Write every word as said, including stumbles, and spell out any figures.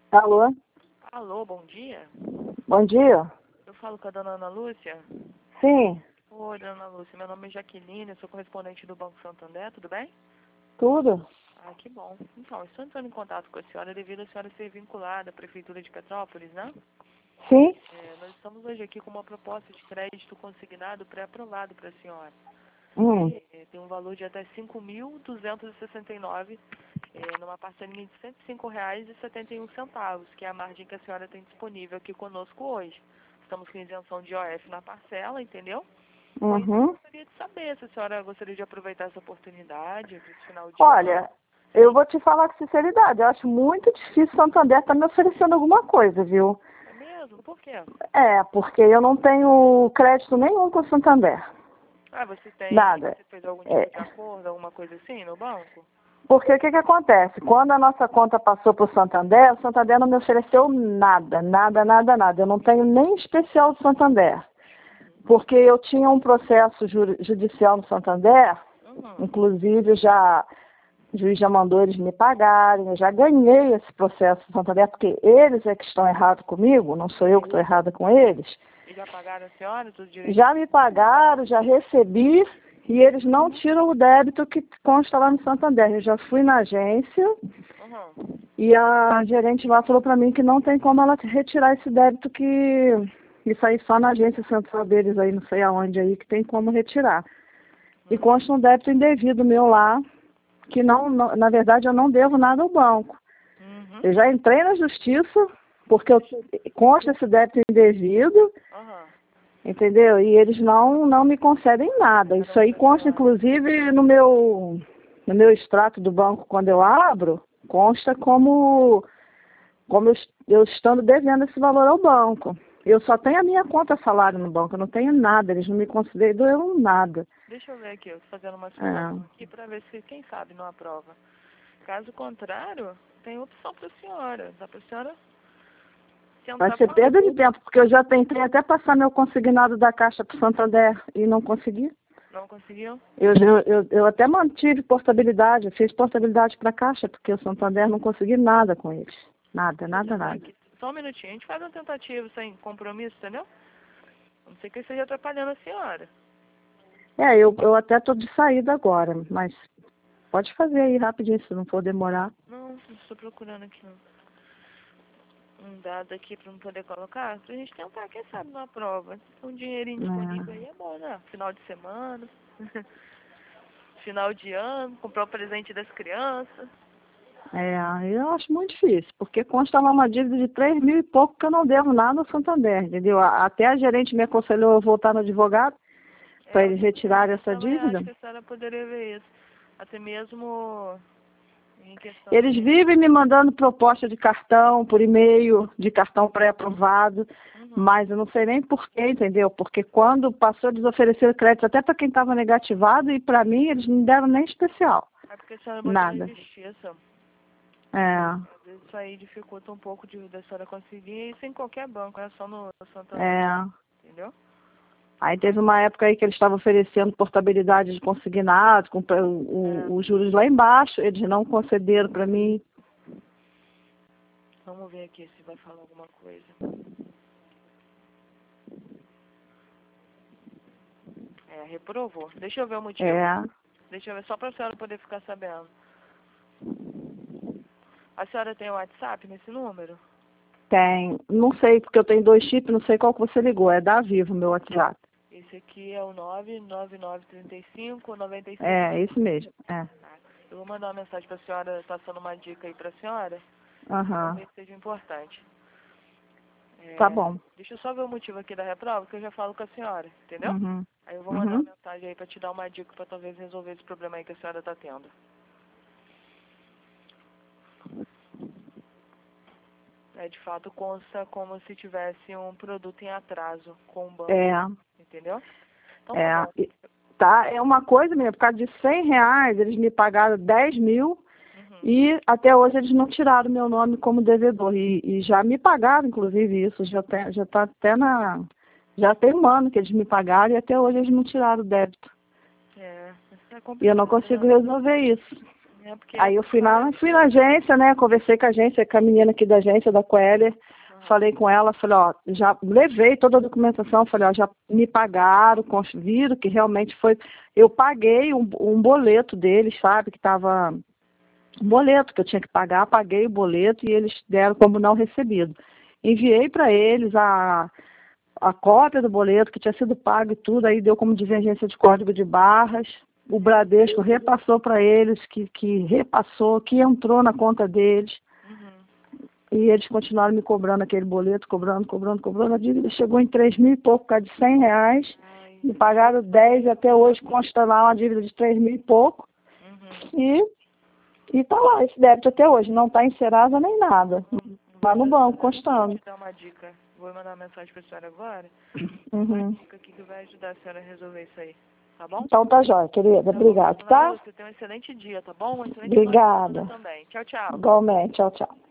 Alô? Alô, bom dia. Bom dia. Eu falo com a dona Ana Lúcia. Sim, Oi, dona Ana Lúcia. Meu nome é Jaqueline, eu sou correspondente do Banco Santander, tudo bem? tudo? Ah, que bom. Então, estou entrando em contato com a senhora devido a senhora ser vinculada à Prefeitura de Petrópolis, né? Sim? É, nós estamos hoje aqui com uma proposta de crédito consignado pré-aprovado para a senhora. Hum. É, tem um valor de até cinco mil duzentos e sessenta e nove reais, é, numa parcelinha de cento e cinco reais e setenta e um centavos, que é a margem que a senhora tem disponível aqui conosco hoje. Estamos com isenção de O F na parcela, entendeu? Com isso, eu Uhum. gostaria de saber se a senhora gostaria de aproveitar essa oportunidade para esse final de ano. Olha, eu vou te falar com sinceridade, eu acho muito difícil Santander estar me oferecendo alguma coisa, viu? É mesmo? Por quê? É, porque eu não tenho crédito nenhum com Santander. Ah, você tem, Nada. você fez algum É, tipo de acordo, alguma coisa assim no banco? porque o que, que acontece? Quando a nossa conta passou para o Santander, o Santander não me ofereceu nada, nada, nada, nada. Eu não tenho nem especial do Santander. Porque eu tinha um processo ju- judicial no Santander, Uhum. inclusive já o juiz já mandou eles me pagarem, eu já ganhei esse processo no Santander, porque eles é que estão errados comigo, não sou eu que estou errada com eles. E já pagaram a senhora tudo direitinho? Já me pagaram, já recebi, e eles não tiram o débito que consta lá no Santander. Eu já fui na agência, Uhum. e a gerente lá falou para mim que não tem como ela retirar esse débito, que isso aí só na agência central deles aí, não sei aonde aí, que tem como retirar. E consta um débito indevido meu lá, que não, não, na verdade eu não devo nada ao banco. Uhum. Eu já entrei na justiça, porque eu, consta esse débito indevido, Uhum. entendeu? E eles não, não me concedem nada. Isso aí consta, inclusive, no meu, no meu extrato do banco, quando eu abro, consta como, como eu, eu estando devendo esse valor ao banco. Eu só tenho a minha conta salário no banco, eu não tenho nada, eles não me consideram nada. Deixa eu ver aqui, eu estou fazendo uma É. simulação aqui para ver se, quem sabe, não aprova. Caso contrário, tem opção para a senhora. Dá para a senhora Vai tentar ser pagar. perda de tempo, porque eu já tentei até passar meu consignado da Caixa para o Santander e não consegui. Não conseguiu? Eu, eu, eu, eu até mantive portabilidade, eu fiz portabilidade para a Caixa, porque o Santander não consegui nada com eles. Nada, Deixa eu nada, tentar nada. aqui. Só um minutinho, a gente faz uma tentativa sem compromisso, entendeu? Não sei que eu esteja atrapalhando a senhora. É, eu, eu até estou de saída agora, mas pode fazer aí rapidinho, se não for demorar. Não, não estou procurando aqui não. Um dado aqui para não poder colocar, pra gente tentar, quem sabe, numa prova. Um dinheirinho disponível aí é bom, né? Final de semana, final de ano, comprar o presente das crianças. É, é, eu acho muito difícil, porque consta lá uma dívida de três mil e pouco que eu não devo nada no Santander, entendeu? A- Até a gerente me aconselhou a voltar no advogado para É, eu eles retirarem essa também acho dívida. que a senhora poderia ver isso. Até mesmo em questão Eles de... vivem me mandando proposta de cartão por e-mail, de cartão pré-aprovado, Uhum. mas eu não sei nem porquê, entendeu? Porque quando passou, eles ofereceram crédito até para quem estava negativado e para mim eles não deram nem especial. É porque a senhora botou na Nada. justiça. É, Às vezes isso aí dificulta um pouco de, da senhora conseguir, isso em qualquer banco, não é só no, no Santander, é. entendeu? Aí teve uma época aí que eles estavam oferecendo portabilidade de consignado, com o, É, o- os juros lá embaixo, eles não concederam para mim. vamos ver aqui se vai falar alguma coisa. É, reprovou. Deixa eu ver o motivo. É, Deixa eu ver, só para a senhora poder ficar sabendo. A senhora tem o WhatsApp nesse número? tem, não sei, porque eu tenho dois chips, não sei qual que você ligou, é da Vivo, meu WhatsApp. Esse aqui é o nove nove nove três cinco nove seis. É, isso mesmo, é. Eu vou mandar uma mensagem para a senhora, passando uma dica aí para a senhora. Aham, Talvez seja importante. tá É, bom. deixa eu só ver o motivo aqui da reprova, que eu já falo com a senhora, entendeu? Uhum, Aí eu vou mandar uhum. uma mensagem aí para te dar uma dica para talvez resolver esse problema aí que a senhora está tendo. É, de fato, consta como se tivesse um produto em atraso com o banco, É, entendeu? Então tá é. bom. E- Tá, é uma coisa, menina, por causa de cem reais, eles me pagaram dez mil Uhum. e até hoje eles não tiraram meu nome como devedor. E, e já me pagaram, inclusive, isso, já, tem, já tá até na... Já tem um ano que eles me pagaram e até hoje eles não tiraram o débito. É, isso é E eu não complicado, consigo né? resolver isso. É porque Aí eu fui na, fui na agência, né? Conversei com a agência, com a menina aqui da agência, da Queller. Uhum. Falei com ela, falei, ó, já levei toda a documentação, falei, ó, já me pagaram, viram que realmente foi. Eu paguei um, um boleto deles, sabe? Que tava. Um boleto que eu tinha que pagar, paguei o boleto e eles deram como não recebido. Enviei para eles a, a cópia do boleto que tinha sido pago e tudo, aí deu como divergência de código de barras. O Bradesco repassou para eles, que, que repassou, que entrou na conta deles. Uhum. E eles continuaram me cobrando aquele boleto, cobrando, cobrando, cobrando. A dívida chegou em três mil e pouco, por causa de cem reais. Ai, me pagaram dez e até hoje consta lá uma dívida de três mil e pouco. Uhum. E, e tá lá esse débito até hoje. Não está em Serasa nem nada. Lá no banco, constando. Vou te dar uma dica. Vou mandar uma mensagem para a senhora agora. Uhum. Uma dica aqui que vai ajudar a senhora a resolver isso aí. Tá bom? Então tá jóia, querida. Tá Obrigada, bom. tá? Lúcia, tenha um excelente dia, tá bom? Um excelente Obrigada. também. Tchau, tchau. Igualmente. Tchau, tchau.